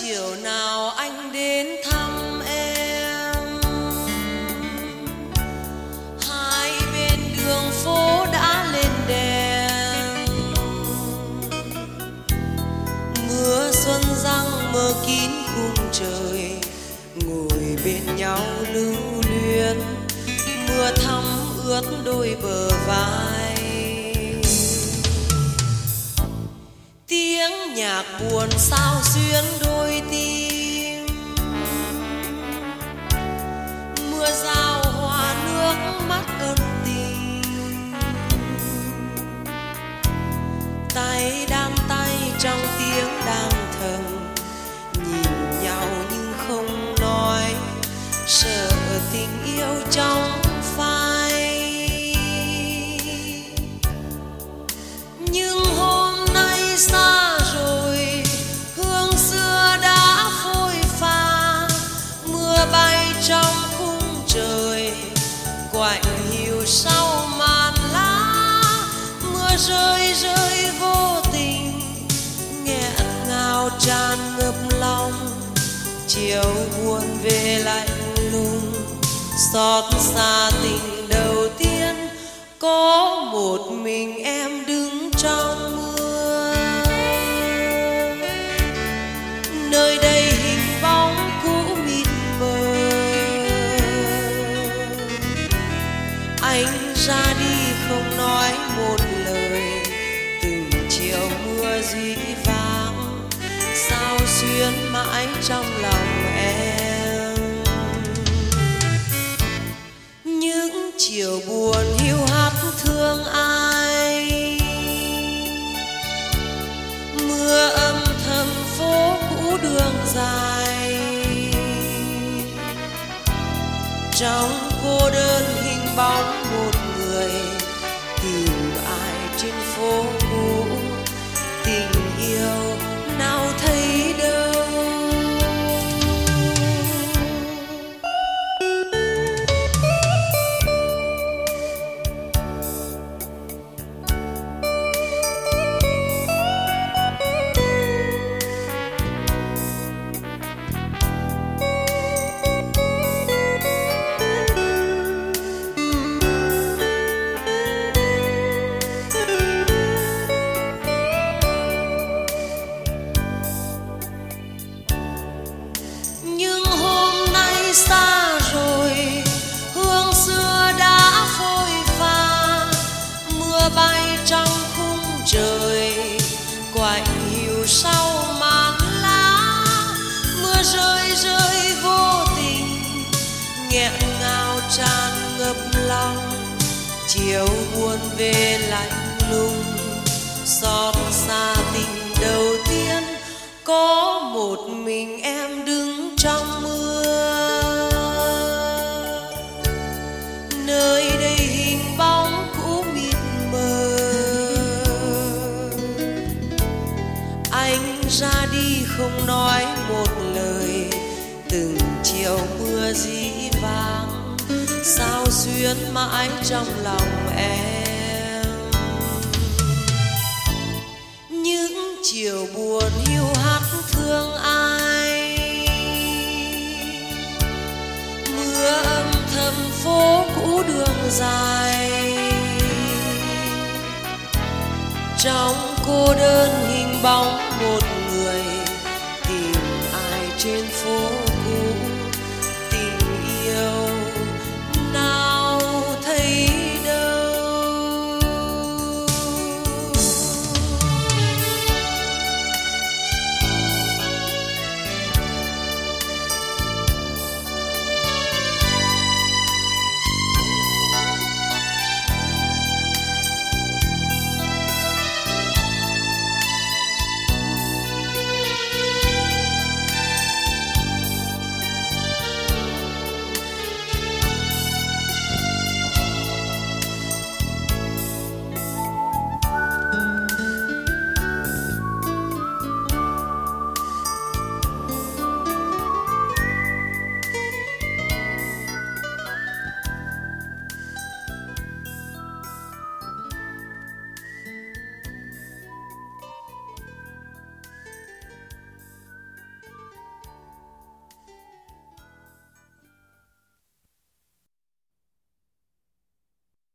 chiều nào anh đến thăm em, hai bên đường phố đã lên đèn, mưa xuân răng mơ kín khung trời, ngồi bên nhau lưu luyến, mưa thấm ướt đôi bờ vai. Tiếng nhạc buồn sao xuyến đôi tim, mưa rào hòa nước mắt ân tình, tay đan tay trong tiếng đàn thầm, nhìn nhau nhưng không nói, sợ tình yêu trong phai. Nhưng hôm nay xa rồi, hương xưa đã phôi pha, mưa bay trong khung trời, quạnh hiu sau màn lá, mưa rơi rơi vô tình, nghẹn ngào tràn ngập lòng, chiều buồn về lạnh lùng, xót xa tình đầu tiên, có một mình em đứng trong mưa. Nơi đây hình bóng cũ mịt mờ, anh ra đi không nói một lời, từng chiều mưa dĩ vãng sao xuyến mãi trong lòng em. Những chiều buồn hiu hắt thương ai, mưa âm thầm phố cũ đường dài, trong cô đơn hình bóng một người, tìm ai trên phố cũ, tình yêu nào thấy đâu. Nhưng hôm nay xa rồi, hương xưa đã phôi pha, mưa bay trong khung trời, quạnh hiu sau màn lá, mưa rơi rơi vô tình, nghẹn ngào tràn ngập lòng, chiều buồn về lạnh lùng, xót xa tình đầu tiên, có một mình em đứng trong mưa. Nơi đây hình bóng cũ mịt mờ, anh ra đi không nói một lời, từng chiều mưa dĩ vãng sao xuyến mãi trong lòng em. Những chiều buồn hiu hắt thương ai, mưa âm thầm phố cũ đường dài, trong cô đơn hình bóng một người, tìm ai trên phố